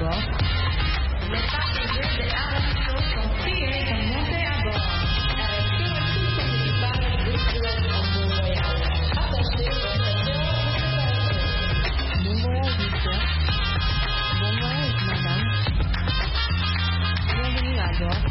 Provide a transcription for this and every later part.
bord. Les passagers de Alan Shaw sont priés de monter à bord. Arrêtez tout communicable virtuel en bon voyage. Attachez votre réservation. Bon voyage, monsieur. Bon voyage, madame. Bienvenue à bord.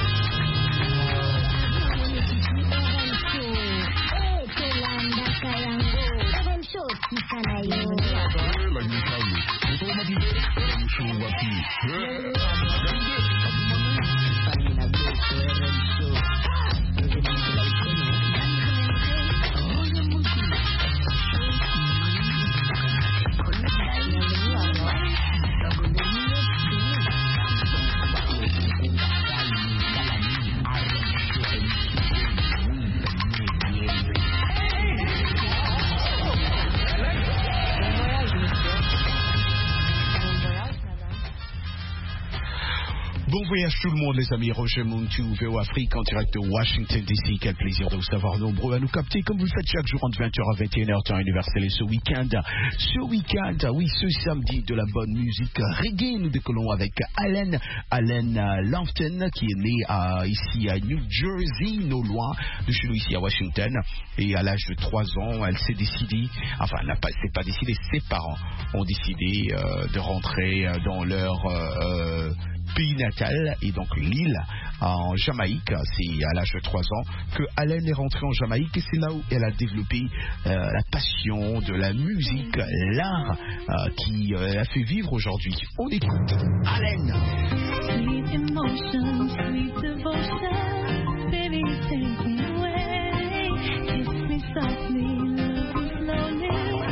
Bon voyage tout le monde les amis, Roger Muntu, VO Afrique en direct de Washington DC. Quel plaisir de vous savoir nombreux à nous capter comme vous le faites chaque jour entre 20h à 21h temps universel. Et ce week-end, oui ce samedi, de la bonne musique reggae. Nous décollons avec Allen Lofton qui est né ici à New Jersey, non loin de chez nous ici à Washington. Et à l'âge de 3 ans, elle s'est décidée, enfin elle s'est pas décidée, ses parents ont décidé de rentrer dans leur pays natal, et donc l'île en Jamaïque. C'est à l'âge de 3 ans que Allen est rentrée en Jamaïque, et c'est là où elle a développé la passion de la musique, l'art qui a fait vivre aujourd'hui. On écoute Allen. Sweet emotion, sweet devotion, baby take me away, kiss me softly, love me slowly,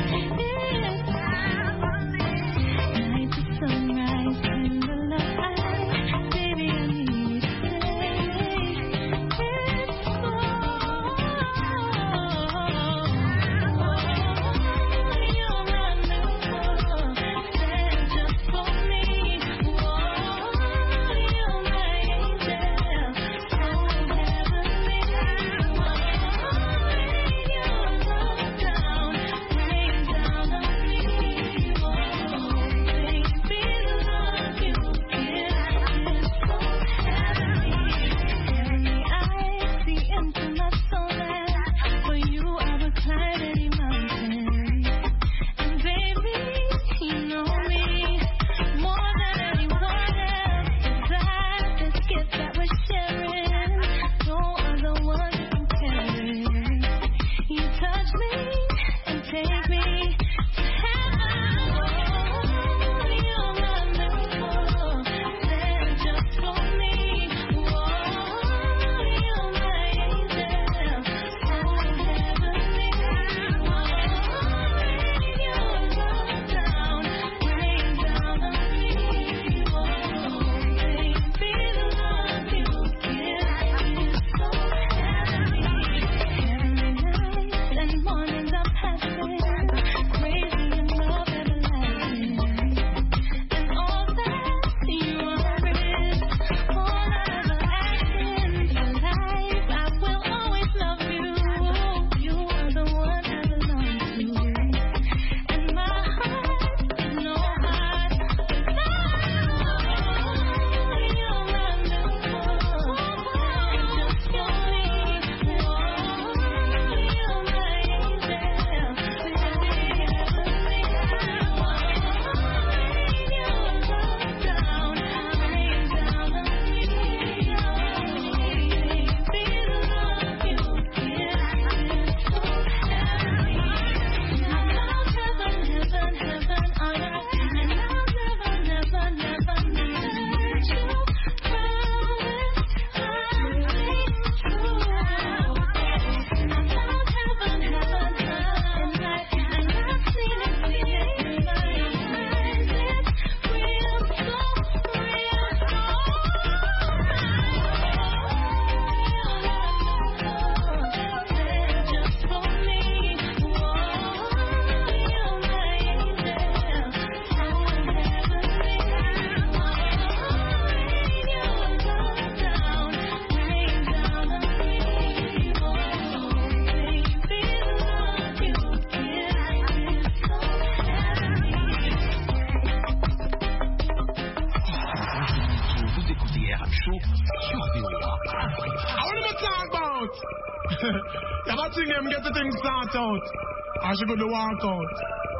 night to sunrise, and the love out. You ever think him get the thing start out? I should go to walk out.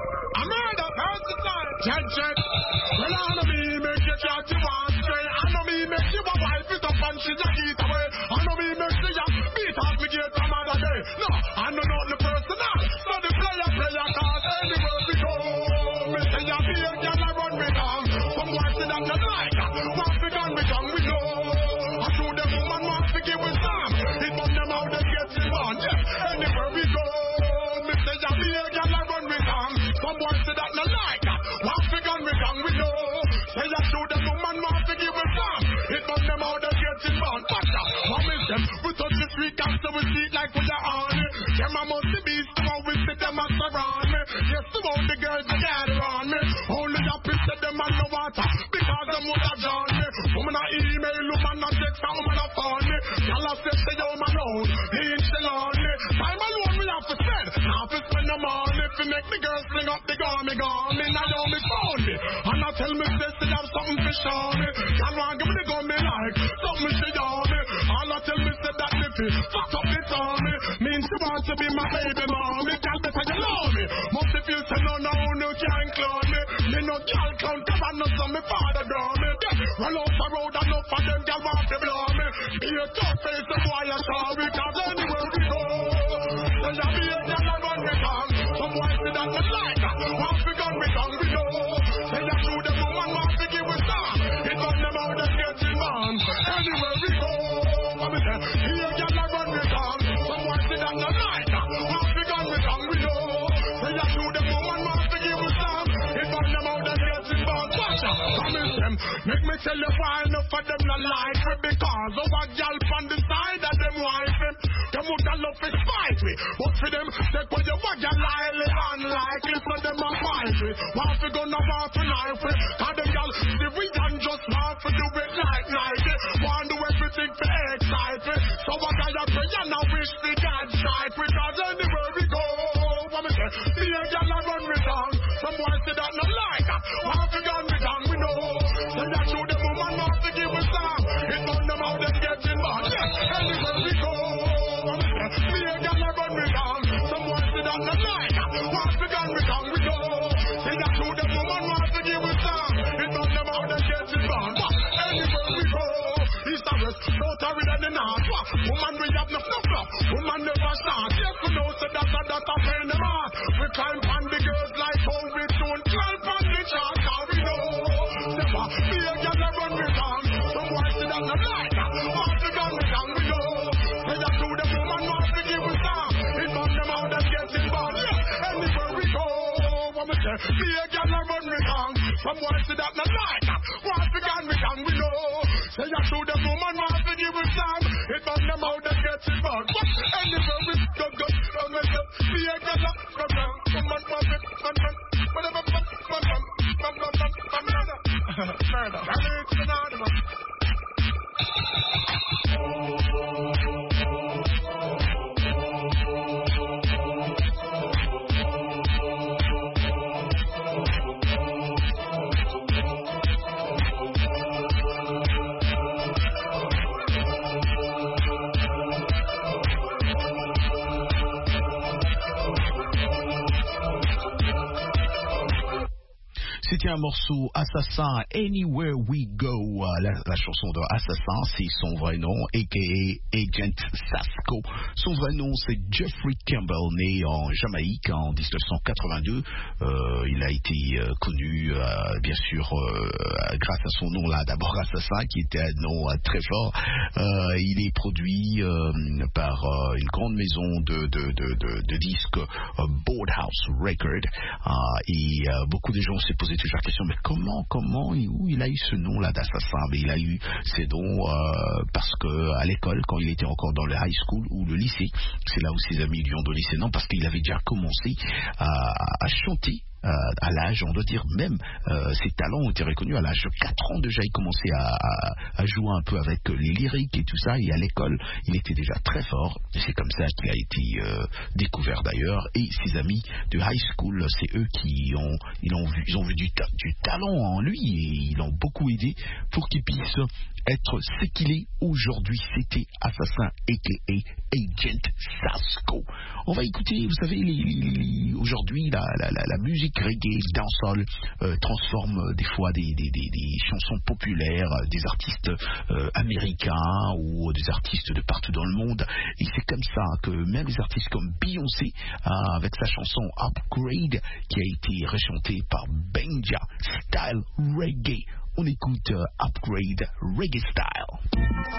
A murder, how's the time? Check. Well, I know me make you chat you want straight. I know me make you a wife it up and she just eat away. I know me make you beat off me gate from other day. No, I know not the personal. So the player cause anywhere we go. Me say you be a girl I run me down. Some boys say that you like. Once we gun we gun we know. I show them woman want to give us some. It burn them out they get it on. Yeah, anywhere we go. Me say you be a girl I run me down. Some boys say that you like. Once we gun we gun we know. Say you show them woman want to give us some. It burn them out they get it on. But what is them? We touch the street after we see it like we are on. Them a must be so we see them a surround me. Yes, some of the girls that gather on me. Only up to them and no water because them would have drawn me. Woman a email, woman a text, and woman a phone me. Y'all a say say yo man own, he ain't still on me. Time alone we have to spend, now to spend the money. To make the girls sling up the gone me. Now you me phone me, and I tell me this they have something to show me. Y'all want give me the gun me like, something she on me. All I tell me say that me fuck up it on me. Means you want to be my baby mommy. Y'all better you love me. Must if you say no can't clone me. Me no can't clown, come on, no son, me father draw me. Run off the road and enough of them y'all want to blow me. Be a tough face, the boy I saw me. Cause anywhere we go, so you be a girl and run me down. Some boys say that you like. Once we gun we gun we know. Say you shoot them woman want to give us some. It burn them out and get it man. Anywhere we go, what me say? Be a girl and run me down. Some boys say that you like. Once we gun we gun we know. Say you shoot them woman want to give us some. It burn them out and get it man. Promise them, make me tell you why enough of them not like me. Because of a girl from the side of them wife him. Them would have love to spite me. But for them, take what you want, you're highly unlikely. So them a fight me. Want to go now, want to knife me. Cause them girl, the we can just want to do it like Nike. Want to do everything to excite me. So I got a pray and I wish the God strike me. Cause anywhere we go, what me say? See a girl a run me down. Some boys say that no like. Want to gun me down, we know. Say that show them woman want to give us some. It burn them out and get in bad. Yeah, anywhere we go, what me say? See a girl a run me down. Some boys say that no like. Want to gun me down, we know. Say that show them woman want to give us some. It burn them out and get in bad. Anywhere we go, east and west, south or in the north. Woman we have no flop. Woman never start. Yes, we know so that's a pain them heart. We climb on the girls like how we don't climb on the chart. How we know never be a girl that run me down. Some boys say that no like. Want to gun me down, we know. Say that to the woman want to give us some. It burn them out and get in bad. Yeah, anywhere we go, what me say? Be a girl that run me down. Some boys say that no like. Want to gun me down, we know. Say that to the woman want to give us some. It burn them out and get in bad. But anywhere we go, be a girl that run me down. Woman want it, man. Whatever, murder. It's anonymous. C'était un morceau Assassin, Anywhere We Go. La chanson de Assassin, c'est son vrai nom, a.k.a. Agent Sasco. Son vrai nom, c'est Jeffrey Campbell, né en Jamaïque en 1982. Il a été connu, bien sûr, grâce à son nom là, d'abord Assassin, qui était un nom très fort. Il est produit par une grande maison de disques, Boardhouse Record. Et beaucoup de gens se posaient toujours la question, mais comment, où il a eu ce nom-là d'Assassin? Mais il a eu ces noms parce que à l'école, quand il était encore dans le high school ou le lycée, c'est là où ses amis lui ont donné ces noms, parce qu'il avait déjà commencé à chanter. À l'âge, on doit dire même, ses talents ont été reconnus à l'âge de 4 ans déjà. Il commençait à jouer un peu avec les lyriques et tout ça, et à l'école il était déjà très fort, et c'est comme ça qu'il a été découvert d'ailleurs. Et ses amis de high school, c'est eux qui ont vu du talent en lui, et ils l'ont beaucoup aidé pour qu'il puisse être ce qu'il est aujourd'hui. C'était Assassin a.k.a. Agent Sasco. On va écouter, vous savez, aujourd'hui la musique reggae, dancehall transforme des fois des chansons populaires, des artistes américains ou des artistes de partout dans le monde. Et c'est comme ça que même les artistes comme Beyoncé, avec sa chanson Upgrade, qui a été rechantée par Benja, style reggae. On écoute Upgrade Reggae Style.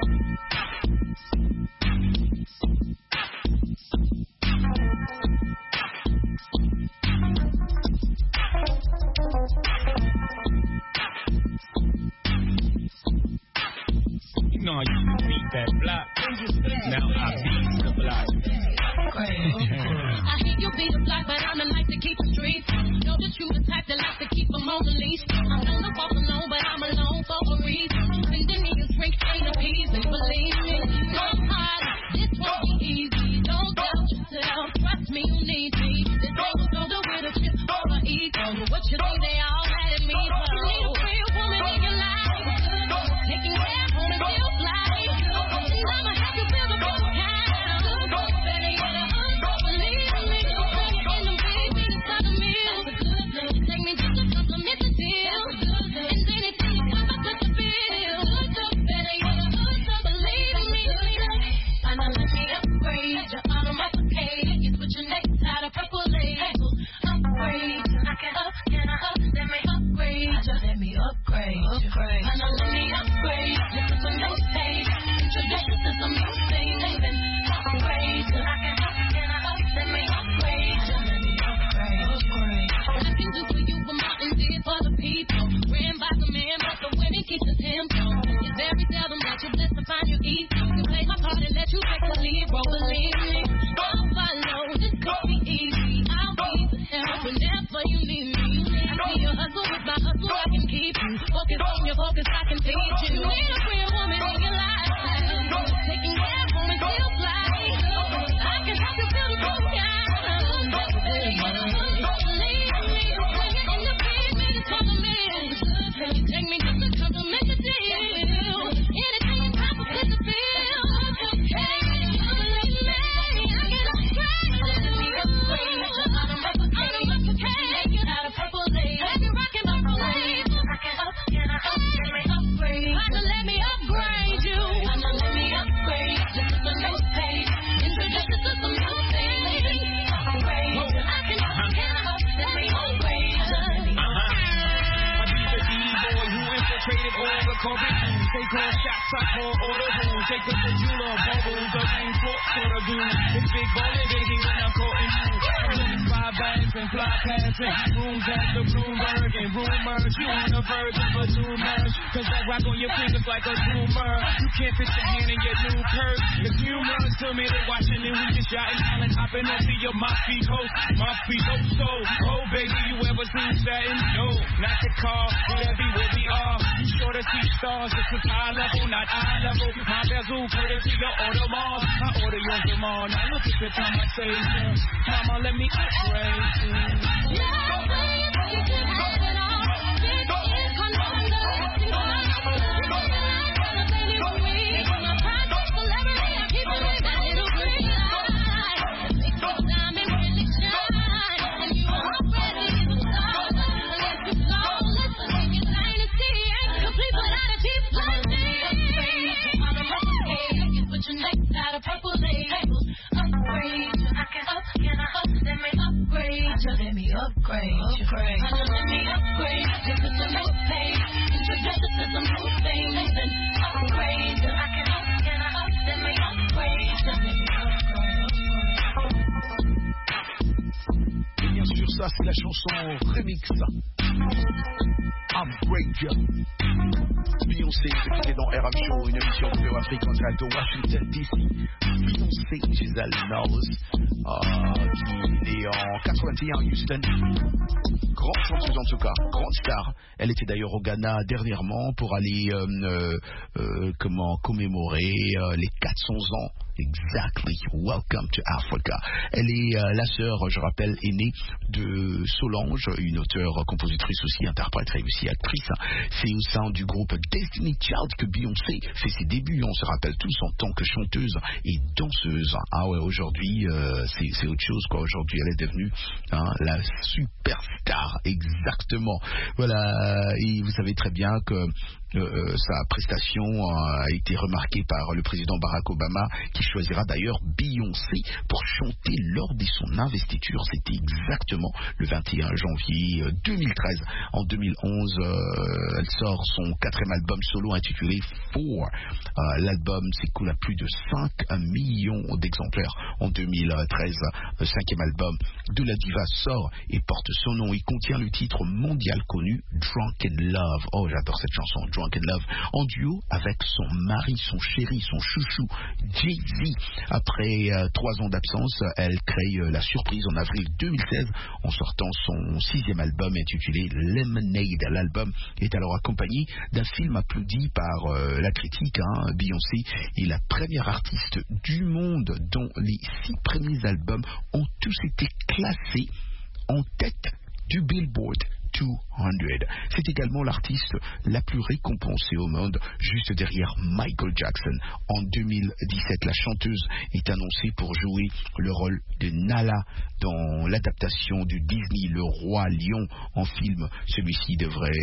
You know I used to beat that block. Now I beat the block. I hear you beat the block, but I'm the night to keep the streets. Know that you the type that like to keep them on the leash. I'm known to walk alone, but I'm alone for a reason. Spending in your drink ain't appeasing, believe me. Work hard, this won't be easy. Don't doubt yourself, trust me, you need me. This ain't a shoulder with a chip or an ego. What you think they all mad at me for? You need a real woman in your life, taking care of home and still fly. I'ma have you feel the whole time. Better yet, believe me. In them big meetings, by the meal. Take me just to compliment the deal. And then it takes time to put the bill. Better yet, believe me. And I let me upgrade your automobile. You put your next out of purple label. Upgrade. Can I up? Let me upgrade. Let me upgrade. And I let me upgrade. Just to some new page. Introduce you to some new things. Then upgrade. Can I up? Let me upgrade. Let me upgrade. I can do for you what Martin did for the people. Ran by the man, but the women keep the tempo. It's very seldom that you're blessed to find you easy. You play my part and let you take the lead. Roll, believe me. I'll follow. This could be easy. I'll be the help whenever you need me. I see your hustle with my hustle. I can keep you. Focus on your focus. I can teach you. Need a real woman in your life. Taking care of home and still fly. I can help you feel the good guy. Believe me. In the big meetings for the men. You take me just to compliment the deal. Anything in time for fit the bill. Hey, believe me. I can upgrade. Let me upgrade. Out of purple lace. I can rock and purple lace. Can I up? Let me upgrade. Let me upgrade you. Let me upgrade. Just to some new page. Introduce you to some new things. Upgrade. I can up? Let me upgrade. I be the D-boy who infiltrated all the corporations. They call shots, I call order rules. Take the jeweler, bubbles, the rain floor, sort of goon. It's big baller, baby, when I'm courting you. I'm doing fly banks and fly passing. Rooms at the Bloomberg and rumors. You on the verge of a new merge. Cause that rock on your fingers like a tumor. You can't fit your hand in your new curve. It's humorous to me that watching and we just shouting, hollering, hopping into your mouthpiece host. Mouthpiece so. Oh, baby, you ever seen satin? No, not the car. Would that be where we are? You sure to see stars. This is high level, not eye level. My bezel, courtesy your Audemars. I order your Jamal. Now look at the time I say, mama, let me upgrade. Let me upgrade. Let me upgrade. Just to some new page. Introduce you to some new things. Then upgrade. Can I up? Let me upgrade. Let me upgrade. Et bien sûr, ça c'est la chanson remix. Upgrade. Beyoncé, qui est dans RM Show, une émission de VOA Afrique en direct de Washington DC. Beyoncé, Giselle Knowles, qui est née en 81 à Houston. Grande chanteuse en tout cas, grande star. Elle était d'ailleurs au Ghana dernièrement pour aller commémorer les 400 ans Exactly. Welcome to Africa. Elle est la sœur, je rappelle, aînée de Solange, une auteure, compositrice aussi, interprète et aussi actrice. C'est au sein du groupe Destiny Child que Beyoncé fait ses débuts. On se rappelle tous en tant que chanteuse et danseuse. Ah ouais, aujourd'hui, c'est autre chose, quoi. Aujourd'hui, elle est devenue la superstar. Exactement. Voilà. Et vous savez très bien que sa prestation a été remarquée par le président Barack Obama, qui choisira d'ailleurs Beyoncé pour chanter lors de son investiture. C'était exactement le 21 janvier 2013. En 2011, elle sort son 4e album solo intitulé Four. L'album s'écoule à plus de 5 millions d'exemplaires. En 2013, le 5e album de la diva sort et porte son nom. Il contient le titre mondial connu Drunken Love. Oh, j'adore cette chanson, Drunken Love, en duo avec son mari, son chéri, son chouchou, Jay-Z. Après 3 ans d'absence, elle crée la surprise en avril 2016 en sortant son 6e album intitulé Lemonade. L'album est alors accompagné d'un film applaudi par la critique. Beyoncé est la première artiste du monde dont les 6 premiers albums ont tous été classés en tête du Billboard 200. C'est également l'artiste la plus récompensée au monde, juste derrière Michael Jackson. En 2017, la chanteuse est annoncée pour jouer le rôle de Nala dans l'adaptation du Disney Le Roi Lion en film. Celui-ci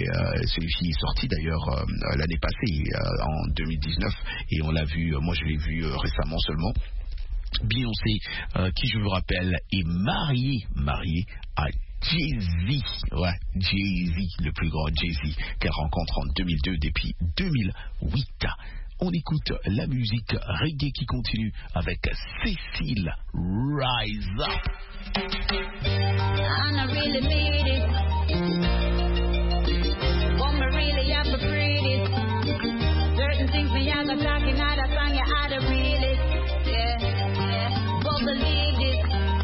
est sorti d'ailleurs l'année passée, en 2019, et on l'a vu, moi je l'ai vu récemment seulement. Beyoncé, qui je vous rappelle est mariée à Jay-Z, ouais, Jay-Z, le plus grand Jay-Z qu'elle rencontre en 2002 depuis 2008. On écoute la musique reggae qui continue avec Cécile, Rise Up. And I really made it. What me really have to breathe it. Certain things me have to talking out of song, you had to read it. Yeah, but believe it.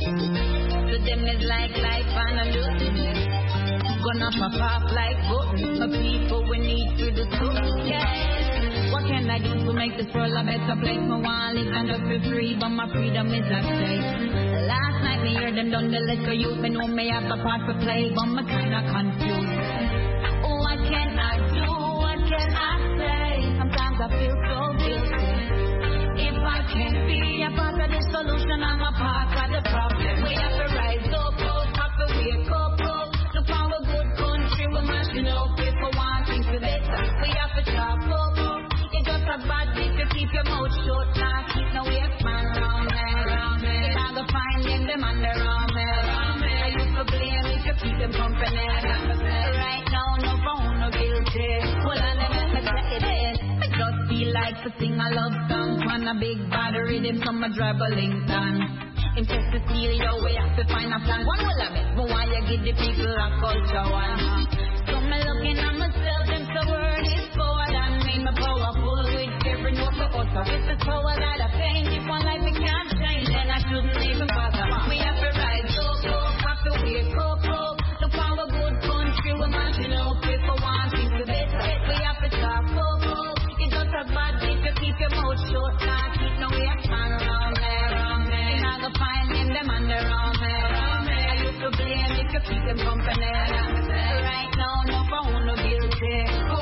To them is like life and a losing it. Gonna pop off like buttons. My people we need to do something. Yeah. What can I do to make this world a better place? My want live and just be free, but my freedom is at stake. Last night me hear them done the liquor youth. Me know me have a part to play, but me kinda confused. What can I do? What can I say? Sometimes I feel so guilty. If I can't be a part of the solution, I'm a part of the problem. We have to rise up, have to wake up. Look for a good country, we're mashing up. If we want things to better, we have to chop up. It's just a bad thing to keep your mouth shut. Now keep no waste man round me. You're not gonna find them under me. I used to blame if you keep them company. Right now, no phone, no guilty. Well, I never let it in. I just feel like to sing a love song on a big bad rhythm, some a dribbling down. In just to steal your way, have to find a plan. One will have it, but why you give the people a culture one? So me looking at myself, and the word is forward and me, my powerful with every note to utter. It's the power that I paint. If one life we can't change, then I shouldn't even bother. We have to rise up, have to wake up. The power good country, we're marching up. If we want things to better, we have to chop up. It's just a bad thing to keep your mouth shut. Now keep no way man around me. You're not gonna find them under me. I used to blame if you keep them company. Right now, no phone, no guilty.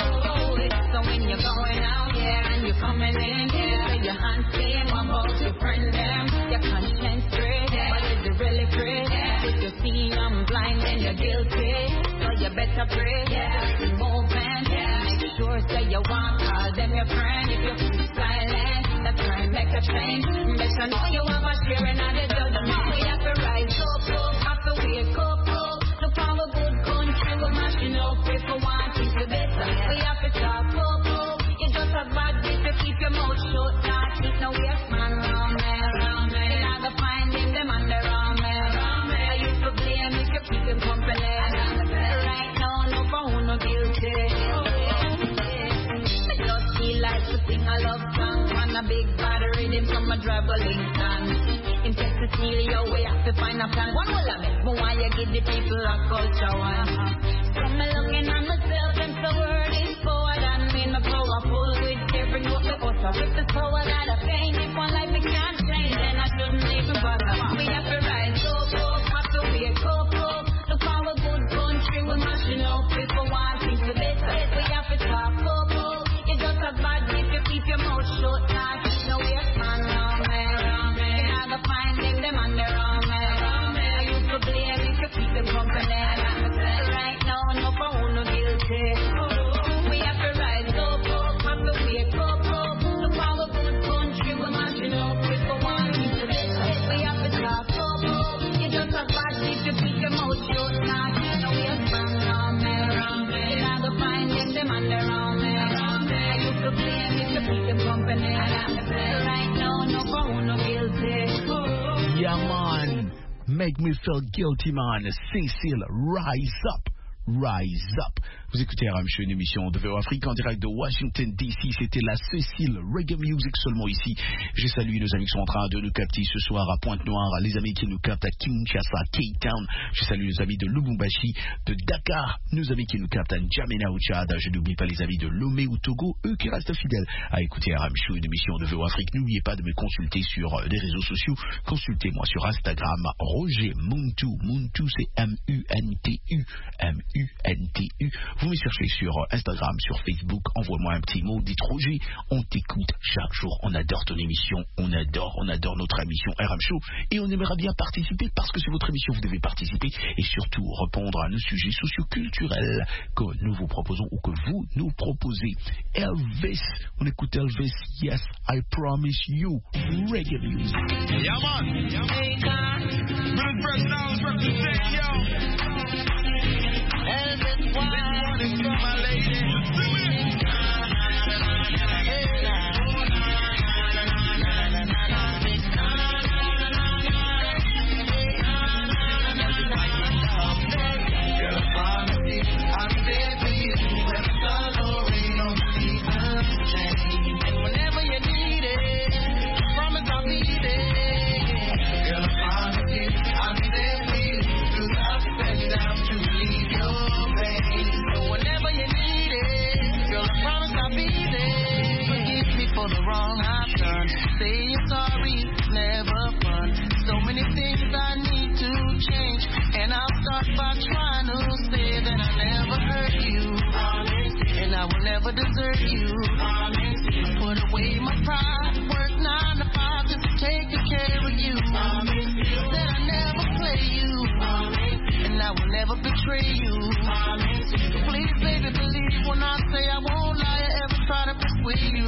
So when you're going out here and you're coming in here, so your hands clean, one about to friend them. Your conscience straight, but is it really free? If you see I'm blind, then you're guilty. So you better pray, keep moving. Make sure say you want, call them your friend. If you keep silent, that's trying to make a change. Better know you have a share in the judgment. We have to rise up, have to wake up. Look for a good country, we're mashing up. If we want things to better, we have to chop up. It's just a bad day to keep your mouth shut. Now keep no waste man around me. You're not gonna find them under me. I used to blame if you keep them company. Right now, no phone, no guilty. I just feel like to sing a love song on a big bad rhythm from a dribbling song. In just to steal your way, have to find a plan. One will have it, but why you give the people a culture one? So me looking at myself and the word is forward and me, my powerful with every note to utter. With the power that I paint, if one life we can't Yeah, man. Make me feel guilty, man. Cécile, rise up. Rise up. Vous écoutez RM Show, une émission de VO Afrique en direct de Washington DC. C'était la Cécile Reggae Music seulement ici. Je salue nos amis qui sont en train de nous capter ce soir à Pointe-Noire, les amis qui nous captent à Kinshasa, Cape Town. Je salue nos amis de Lubumbashi, de Dakar, nos amis qui nous captent à N'Djamena au Tchad. Je n'oublie pas les amis de Lomé ou Togo, eux qui restent fidèles à écouter RM Show, une émission de VO Afrique. N'oubliez pas de me consulter sur les réseaux sociaux. Consultez-moi sur Instagram, Roger Muntu. Muntu, c'est M-U-N-T-U. M-U-N-T-U. Vous me cherchez sur Instagram, sur Facebook, envoie-moi un petit mot, dites Roger, on t'écoute chaque jour, on adore ton émission, on adore notre émission RM Show et on aimerait bien participer parce que c'est votre émission, vous devez participer et surtout répondre à nos sujets socioculturels que nous vous proposons ou que vous nous proposez. Elvis, on écoute Elvis, yes, I promise you, reggae music. Yeah, man. Bill Fresh represent, yo. Elvis, why? This one is for my lady. Let's do it. Girl, I promise you, I'll be there for you. When the sun don't rain, no seasons change. Whenever you need it, I promise I'll be there. Girl, I promise you, I'll be there for you. Through the ups and downs to relieve your pain. So whenever you need it, girl, I promise I'll be there. Forgive me for the wrong I've done. Saying sorry is never fun. So many things I need to change, and I'll start by trying to say that I never hurt you, and I will never desert you. Put away my pride, work 9 to 5 just to take care of you. Said I never play you, and I will never betray you. Please, baby, believe when I say I won't lie or ever try to persuade you.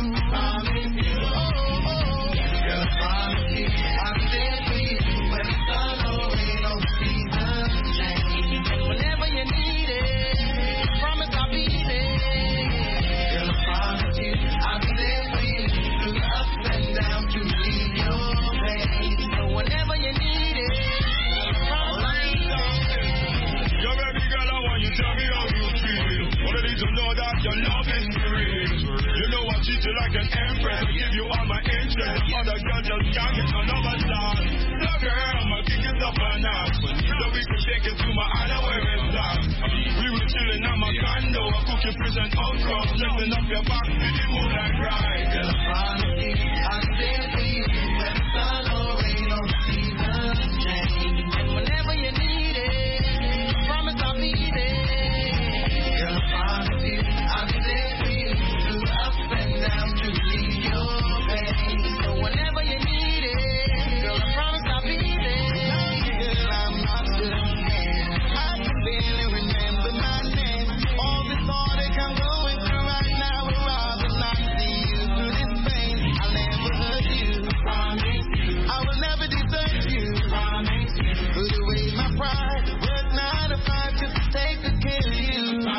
Girl, I promise you, I'll be there for you. When the sun don't rain, no seasons change. Whenever you need it, I promise I'll be there. Girl, I promise you, I'll be there for you. Through the ups and downs to relieve your pain. So whenever you need it, I promise I'll be there. Yo, baby girl, I want you to tell me how you feel. Wanna need to know that your love is real. You know I treat you like an empress. I give you all my interest. Other girls just can't get none of my stars. So girl, I'ma kick it up a notch. So we can take it to my underwear and socks. We were chilling at my condo. I cook your present out cross. Lifting up your back to the moonlight ride. Girl, I promise you, I'll be there for you. When the sun don't rain, no seasons change. Whenever you need it, I promise I'll be there. Girl, I promise you, I'll be there for you. Through the ups and downs to relieve your pain. So whenever you need it, girl, I promise I'll be there. Girl, I'm not good. I can barely remember my name. All this heartache I'm going through right now, would rather not see you through this pain. I'll never hurt you. I will never desert you. Put away my pride, work 9 to 5 just to take good care of you.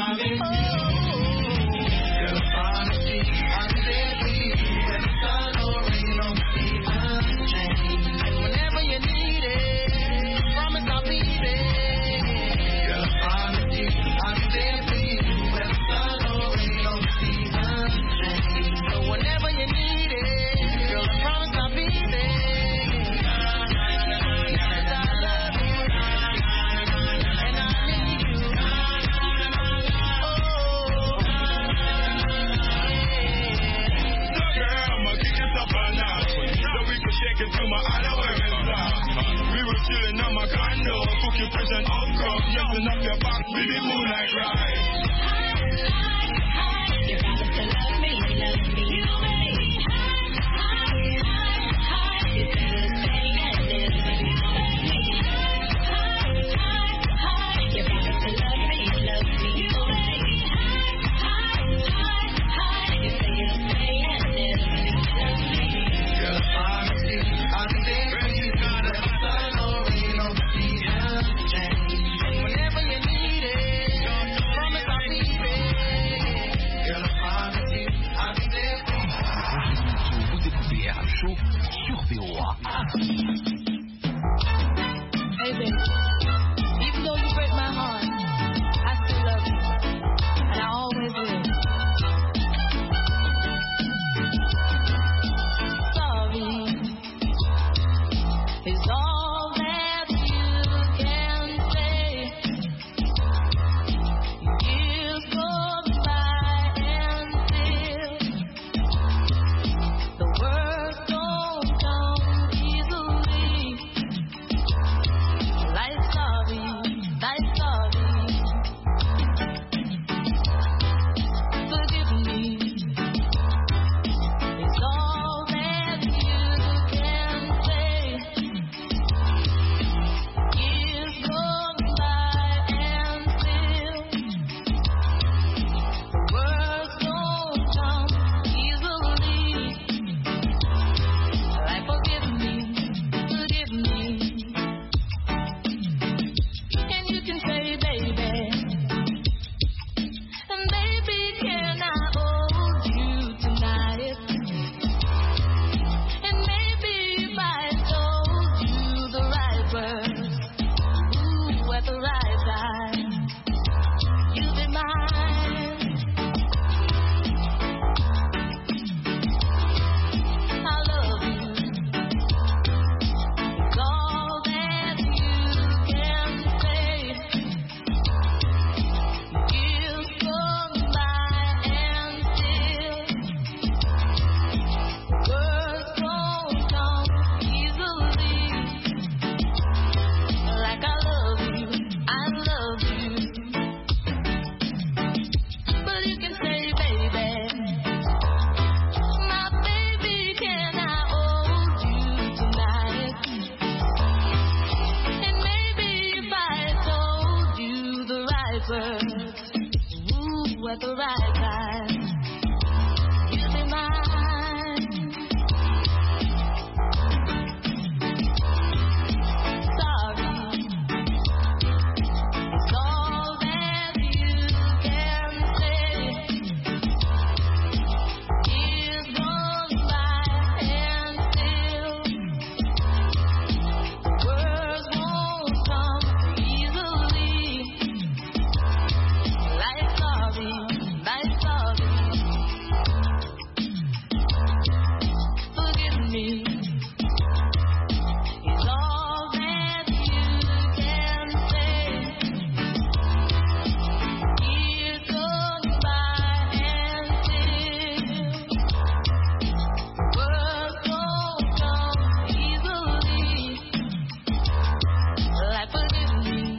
Girl, I promise you, I'll be there for you. When the sun don't rain, no seasons change. Whenever you need it, I promise I'll be there. Girl, I promise you, I'll be there for you. When the sun don't rain, no seasons change. So whenever you need it, girl, I promise I'll be there. So girl, I'ma kick it up a notch. So we can shake it to my underwear and socks. We were chilling at my condo. Cook your present out cross. Lifting up your back to the moonlight ride. You promise to love me, you baby. You said you'll stay and live with me. You promise to love me, you baby. You say you'll stay and live with me. Girl, I promise you, I'll be there for you. When the sun don't rain, no seasons change. Whenever you need it, I promise I'll be there. Girl, I promise you, I'll be there for you. right words. Ooh, at the right time. You'll be mine. Sorry, it's all that you can say. Years gone by and still words won't come easily. Like sorry. Forgive me. It's all that you can say. Years gone by and still words won't come easily. Like forgive me.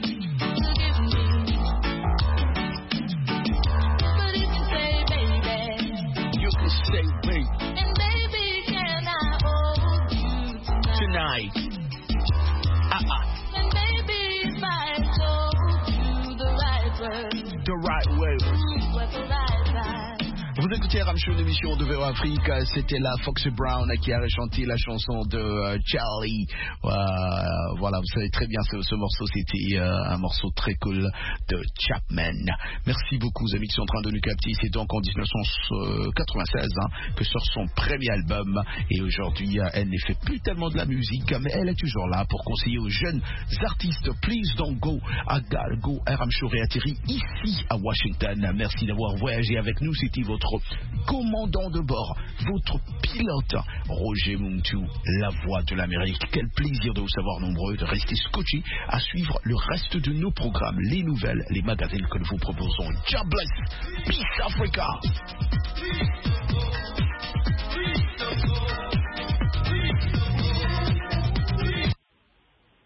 But if you say baby, You can say wait and baby, can I hold you tonight? tonight. And baby, if I told you the right words, The right way. ooh, at the right time. Vous écoutez Ram Show, l'émission de VO Afrique. C'était la Foxy Brown qui a chanté la chanson de Charlie. Voilà, vous savez très bien ce morceau, c'était un morceau très cool de Chapman. Merci beaucoup aux amis qui sont en train de nous capter. C'est donc en 1996 que sort son premier album. Et aujourd'hui, elle ne fait plus tellement de la musique, mais elle est toujours là pour conseiller aux jeunes artistes. Please don't go. I gotta go. Ram Show réatterrit ici à Washington. Merci d'avoir voyagé avec nous. C'était votre commandant de bord, votre pilote, Roger Muntu, la voix de l'Amérique. Quel plaisir de vous savoir nombreux, de rester scotchés à suivre le reste de nos programmes, les nouvelles, les magazines que nous vous proposons. God bless. Peace Africa.